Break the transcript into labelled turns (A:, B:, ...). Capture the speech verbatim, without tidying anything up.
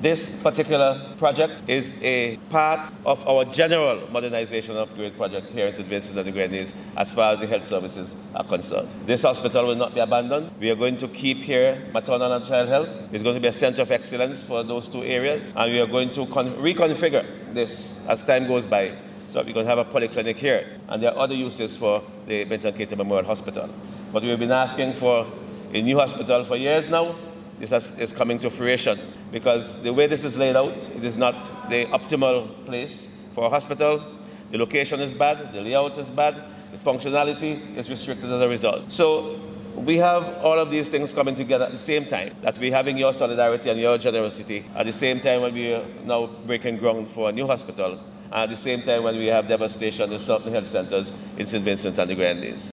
A: This particular project is a part of our general modernization and upgrade project here in Saint Vincent and the Grenadines as far as the health services are concerned. This hospital will not be abandoned. We are going to keep here maternal and child health. It's going to be a center of excellence for those two areas, and we are going to con- reconfigure this as time goes by. So we're going to have a polyclinic here, and there are other uses for the Benton Keita Memorial Hospital. But we've been asking for a new hospital for years now. This has, is coming to fruition because the way this is laid out, it is not the optimal place for a hospital. The location is bad, the layout is bad, the functionality is restricted as a result. So we have all of these things coming together at the same time, that we're having your solidarity and your generosity at the same time when we are now breaking ground for a new hospital, and at the same time when we have devastation in certain health centers in Saint Vincent and the Grenadines.